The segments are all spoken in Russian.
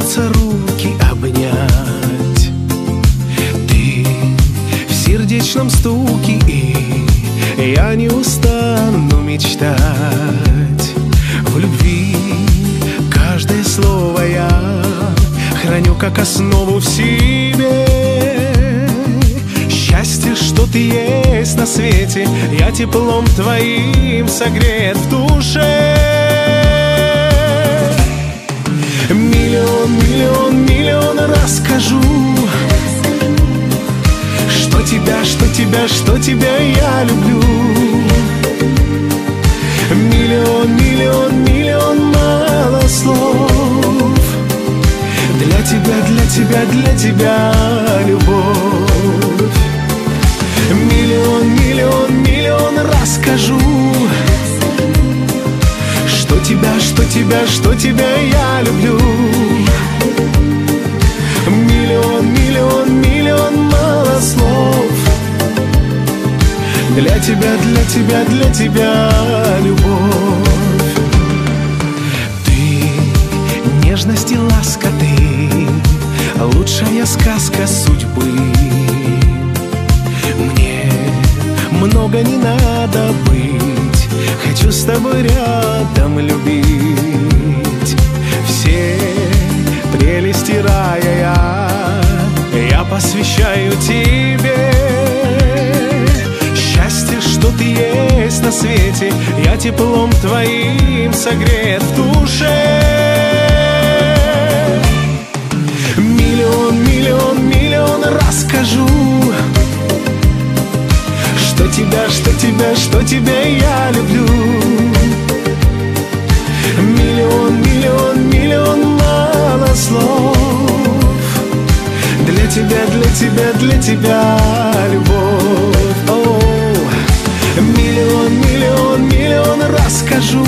хочется руки обнять. Ты в сердечном стуке, и я не устану мечтать. В любви каждое слово я храню как основу в себе. Счастье, что ты есть на свете, я теплом твоим согрет в душе. Миллион, миллион, миллион раз скажу, что тебя, что тебя, что тебя я люблю. Миллион, миллион, миллион мало слов. Для тебя, для тебя, для тебя любовь. Миллион, миллион, миллион раз скажу, что тебя, что тебя, что тебя я люблю. Миллион, миллион, миллион мало слов. Для тебя, для тебя, для тебя любовь. Ты нежность и ласка, ты лучшая сказка судьбы. Мне много не надо быть, хочу с тобой рядом любить. Все прелести рая я посвящаю тебе. Счастье, что ты есть на свете, я теплом твоим согрет в душе. Миллион, миллион, миллион раз скажу, что тебя, что тебя, что тебя я люблю. Миллион, миллион, миллион мало слов. Для тебя, для тебя, для тебя любовь. О, миллион, миллион, миллион раз скажу,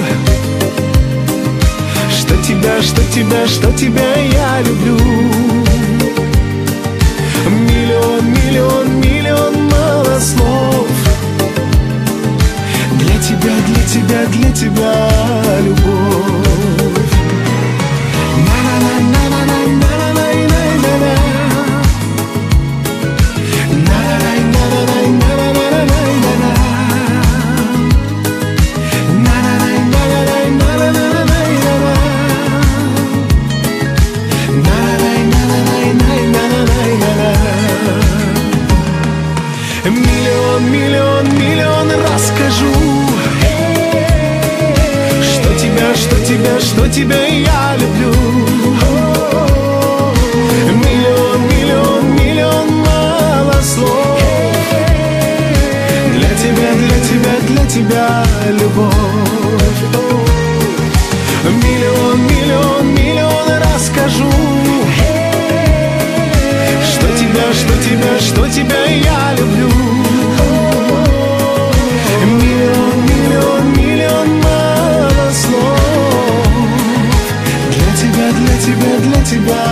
что тебя, что тебя, что тебя я люблю. Миллион, миллион, миллион мало слов. Для тебя, для тебя, для тебя любовь. Миллион, миллион, миллион раз скажу, что тебя, что тебя, что тебя я люблю. Миллион, миллион, миллион мало слов. Для тебя, для тебя, для тебя любовь. Миллион, миллион, миллион раз скажу, что тебя, что тебя, что тебя я люблю. Миллион, миллион, миллион мало слов. Для тебя, для тебя, для тебя